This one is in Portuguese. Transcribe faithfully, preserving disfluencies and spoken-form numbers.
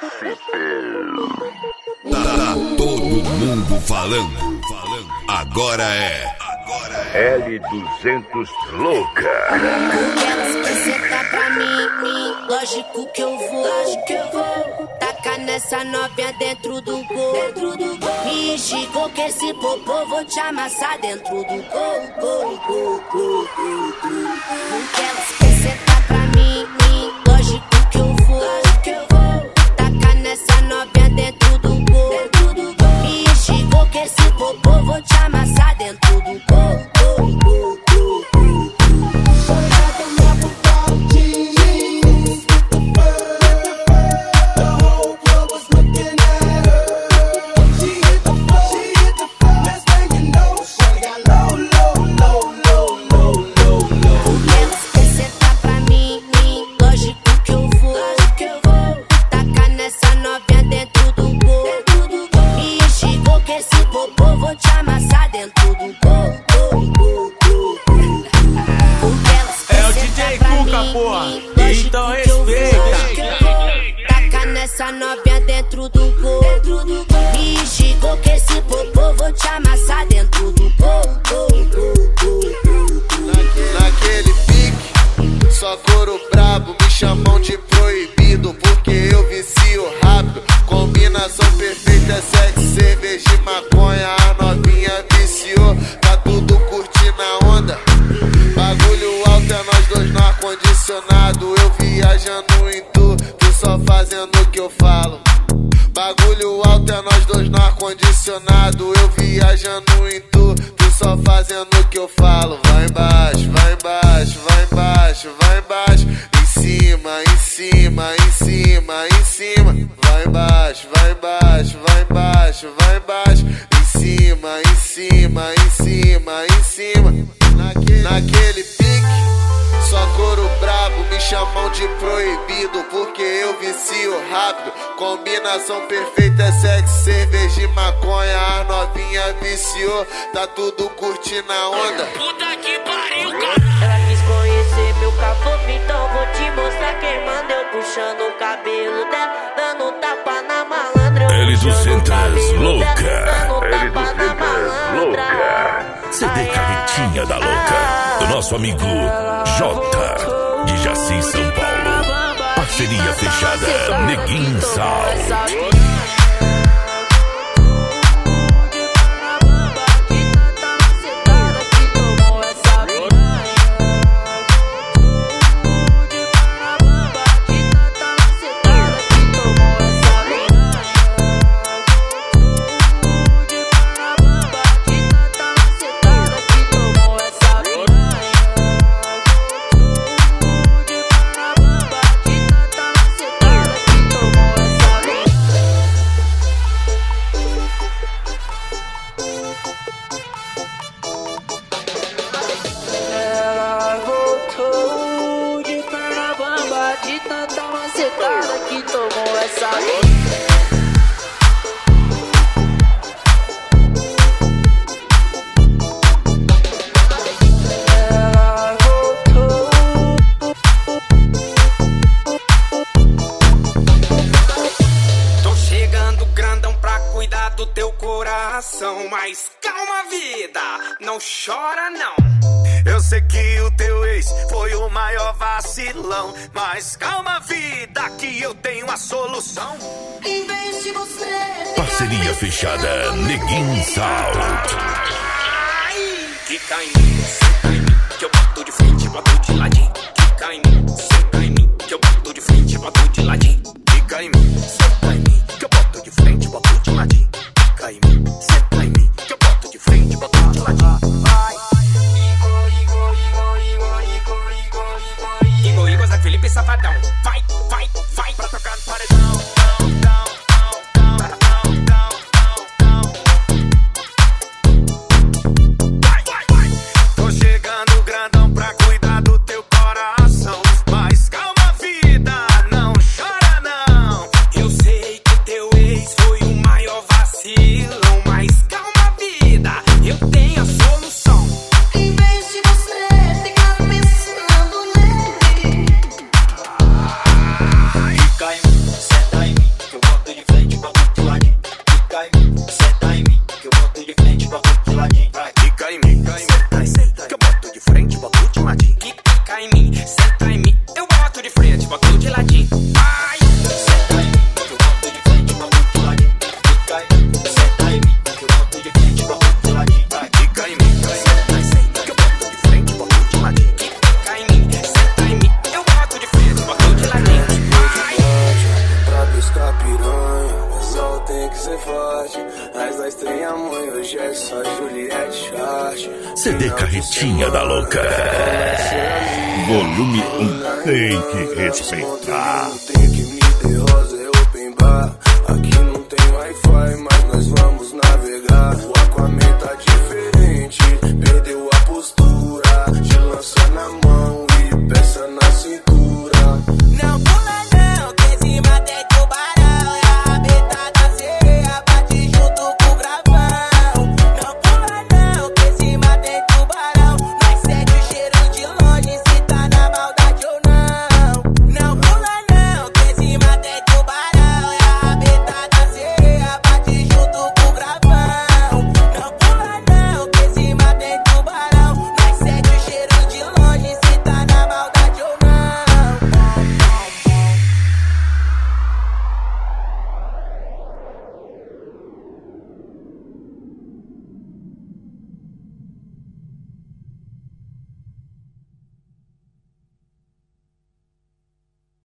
Tá todo mundo falando. Agora é L duzentos louca. Porque elas apresentam pra mim, mim. Lógico que eu vou, lógico que eu vou. Tacar nessa novinha dentro do gol, dentro do gol. Me enxigou que esse popô vou te amassar dentro do gol, gol, gol, gol, gol. Porque elas apresentam pra mim, mim. Lógico que eu vou, lógico que eu vou. Tacar nessa novinha dentro do gol, dentro do gol. Me enxigou que esse popô vou te amassar dentro do gol, gol, gol, gol, gol. Então respeita. Taca nessa novinha dentro do gol, dentro do gol. Me enxigou que esse popô vou te amassar dentro do gol, gol, gol, gol, gol. Naquele pique, só couro brabo, me chamam de proibido porque eu vicio rápido. Combinação perfeita, sexo, cerveja e maconha. A novinha viciou, tá tudo curtindo a onda. Bagulho alto é nós dois no ar-condicionado. Eu viajando em tu, tu só fazendo o que eu falo. Bagulho alto é nós dois no ar-condicionado. Eu viajando em tu, tu só fazendo o que eu falo. Vai embaixo, vai embaixo, vai embaixo, vai embaixo. Em cima, em cima, em cima, em cima. Vai embaixo, vai embaixo, vai embaixo, vai embaixo. Em cima, em cima, em cima, em cima. Naquele, naquele pique, só couro brabo, me chamam de proibido porque eu vicio rápido. Combinação perfeita é sexo, cerveja e maconha. A novinha viciou, tá tudo curtindo a onda. Puta que pariu, cara. Ela quis conhecer meu caboclo, então vou te mostrar quem manda. Eu puxando o cabelo dela, dando tapa na malandra. L duzentos louca. L duzentos louca. C D Carretinha da Louca, do nosso amigo J, de Jaci, São Paulo. Parceria fechada, Neguinho Sal. De tanta macetada que tomou essa ela voltou. Tô chegando grandão pra cuidar do teu coração. Mas calma, vida, não chora não. Eu sei que o teu ex foi o maior vacilão, mas calma, vida, que eu tenho a solução. Em vez de você. Parceria fechada, Neguinho Sal. Quica em mim, senta em mim, que eu boto de frente, boto de ladinho. Quica em mim, senta em mim, que eu boto de frente, boto de ladinho. Fica em mim, Senta em mim, que eu boto de frente, boto de ladinho. Quica em mim, senta em mim, que eu boto de frente, boto de ladinho. Igor, Igor, Zé Felipe, safadão. Vai, vai, vai pra tocar no paredão. Vai, vai, vai. tô chegando grandão pra cuidar do teu coração. Mas calma, vida, não chora não. Eu sei que teu ex foi o maior vacilão, mas calma, vida, eu tenho a solução. Em vez de você ficar pensando nele. Fica em senta em mim, eu boto de frente, boto de ladinho. Vai! Senta em mim, eu boto de frente, boto de ladinho. Fica em mim, senta em mim, eu boto de frente, boto de ladinho. Fica em mim, senta em mim, eu boto de frente, boto de ladinho. Fica em mim, senta em mim, eu boto de frente, boto de ladinho. Vai! Pra pescar piranha, o sol tem que ser forte. Mas nós tem a mãe, hoje é só Juliette Short. C D Carretinha da Louca. Volume um, tem que respeitar. Tem que me ter rosa, é open bar. Aqui não tem Wi-Fi, mas nós vamos